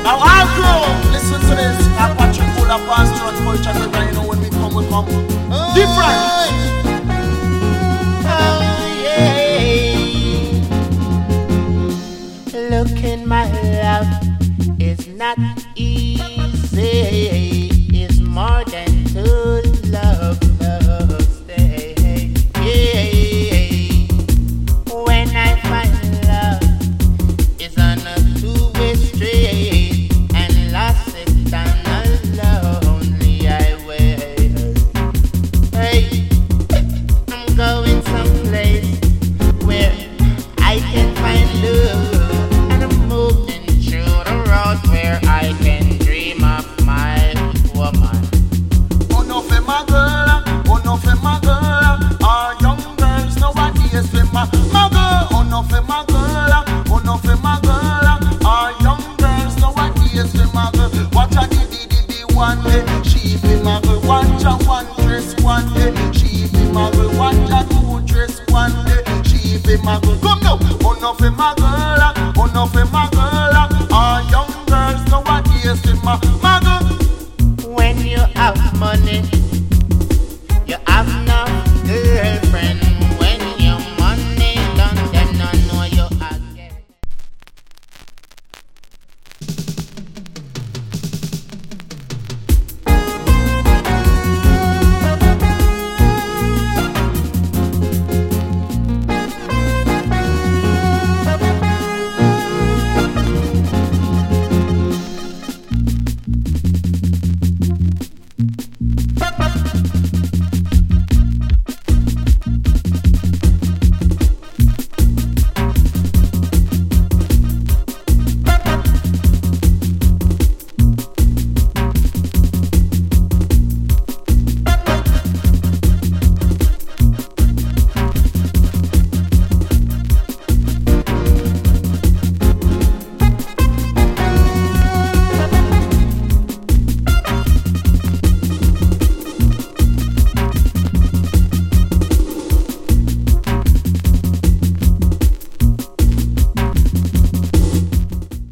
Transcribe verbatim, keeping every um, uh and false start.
Now I grow. Listen to this. I watch you pull up past church culture. Cause you know when we come, we come different. Oh yeah. Look in my love is not easy. It's more than to love, love, stay. Yeah. When I find love, it's on a two-way street, and lost it down a lonely highway. Hey, I'm going someplace where I can find love, and I'm moving through the road where I can dream of my woman. Oh no, for my girl, oh no, for my girl. Our young girls nowadays for my, my girl. Oh no, for my girl, oh no, for my girl. Our young girls nowadays for my girl. Watch a di di di di one day, she be my girl. Watch a one dress one day, she be my girl. Watch a two dress one day, she be my girl. Come now, oh no, for my girl, oh no, for my girl. Our young girls nowadays for my, my girl. When you have money, you have no girlfriend.